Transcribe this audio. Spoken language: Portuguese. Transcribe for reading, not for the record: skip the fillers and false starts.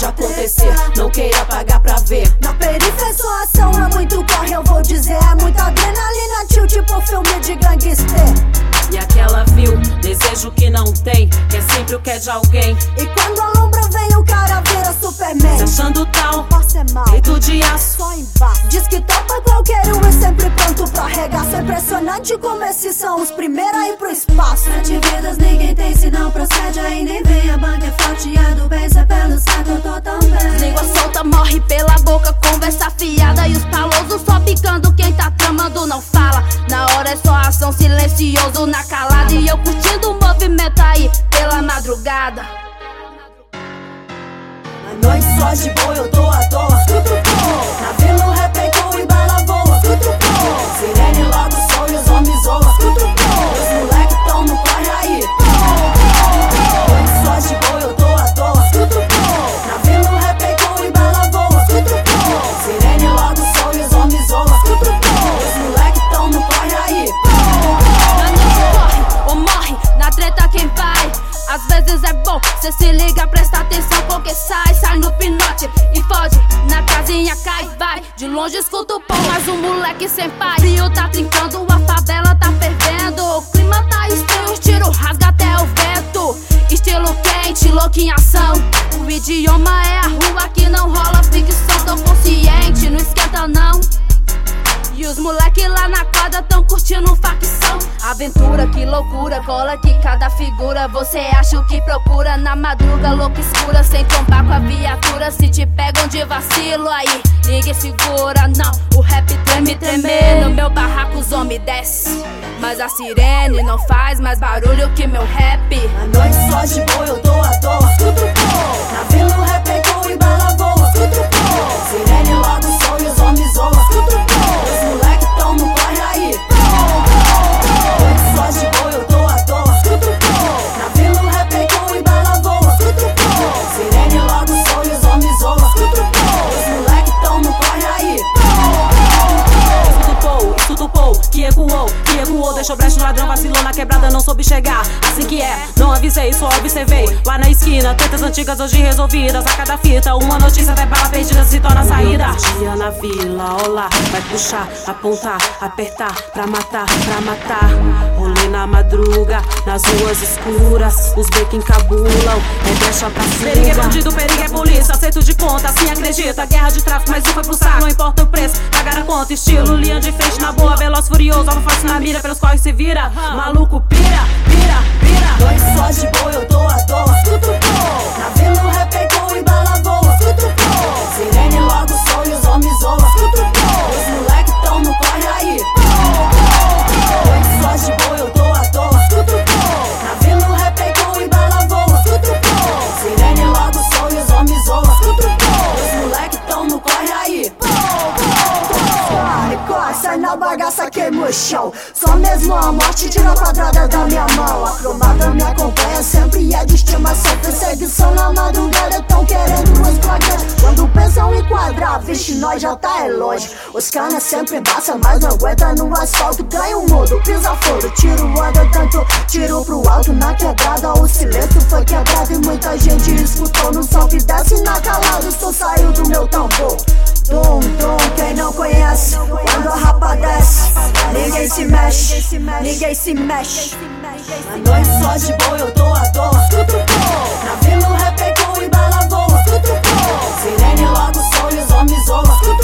acontecer, não queira pagar pra ver. Na periferia sua ação é muito corre, eu vou dizer. É muita adrenalina, tio, tipo filme de gangster. E aquela viu, desejo que não tem, quer sempre o que é de alguém. E quando a lombra vem, o cara vira Superman. Se achando tal, Posso é mal, peito de aço, só embaixo. Diz que topa qualquer um, é sempre pronto pra arregaçar. É impressionante como esses são os primeiros a ir pro espaço. 7 vidas ninguém tem, se não procede aí nem vem. A banca é forte e a do bem, se é pelo saco eu tô tão bem. Língua solta, morre pela boca, conversa afiada. E os palosos só picando, quem tá tramando não fala. Na hora é só ação, silencioso na calada. E eu curtindo o movimento aí pela madrugada. Na noite só de boa, eu tô à toa. Na vila o rap é com e bala voa. Sirene logo sou e os homens zoa. Os moleque tão no corre aí. Na noite só de boa, eu tô à toa. Na vila o rap é com e bala voa. Sirene logo sou e os homens zoa. Os moleque tão no corre aí. Na noite corre ou morre, na treta quem vai. Às vezes é bom, cê se liga, presta atenção porque sai no pinote e foge, na casinha cai, vai. De longe escuta o pão, mas o moleque sem pai. Frio tá trincando, a favela tá fervendo. O clima tá estranho, os tiros rasga até o vento. Estilo quente, louco em ação. O idioma é a rua que não rola ficção. Tô consciente, não esquenta não. E os moleque lá na quadra tão curtindo facção. Aventura, que loucura, cola que cada figura. Você acha o que procura na madruga, louca escura. Sem trombar com a viatura, se te pegam de vacilo aí ninguém segura, não. O rap treme, no meu barraco os homens desce. Mas a sirene não faz mais barulho que meu rap. Na noite só de boa, eu tô à toa. Na vila o rap é com e bala voa. Sirene logo sou e os homens zoa. Os moleque tão no corre aí. Na noite só de boa, eu tô à toa. Na vila o rap é com e bala voa. Sirene logo sou e os homens zoa. Os moleque tão no corre aí. Estutupou, que ecoou, deixou brecha no ladrão, vacilou na quebrada, não soube chegar. Assim que é, não avisei, só observei. Lá na esquina, tretas antigas hoje resolvidas. A cada fita, uma notícia até bala perdida se torna a saída. Dia na vila, olá, vai puxar, apontar, apertar, pra matar, pra matar. Rolê na madruga, nas ruas escuras, os beco encabulam, é brecha pra cima. Perigo é bandido, perigo é polícia, acerto de conta, assim acredita. Guerra de tráfico, mas um foi pro saco, não importa o preço, pagar a conta. Estilo, linha de frente na boa, veloz, furioso, alvo fácil na mira, pelos corres se vira. Maluco pira. Noite só de boa, eu tô à toa. Na vila o rap é com e bala voa. Sirene logo sou e os homens zoa. Os moleque tão no corre aí. Noite só de boa, eu tô à toa. Na vila o rap é com e bala voa. Sirene logo sou e os homens zoa. Os moleque tão no corre aí. Corre, sai na bagaça, queima o chão. Só mesmo a morte tira a quadrada da minha mão. A cromada me acompanha sempre e é de estimação. Perseguição na madrugada, tão querendo nos flagrantes. Quando pensam em quadrar, vixe, nós já tá é longe. Os canas sempre embaçam, mas não aguenta no asfalto. Ganha o mundo, pisa fogo, tiro anda tanto, tiro pro alto na quebrada. O silêncio foi quebrado e muita gente escutou. No som que desce na calada, o som saiu do meu tambor. Dum, quem não conhece, quando a rapa desce, ninguém se mexe, ninguém se mexe. Na noite só de boa, eu tô à toa. Na vila o rap é com e bala voa. Sirene logo sou e os homens zoa.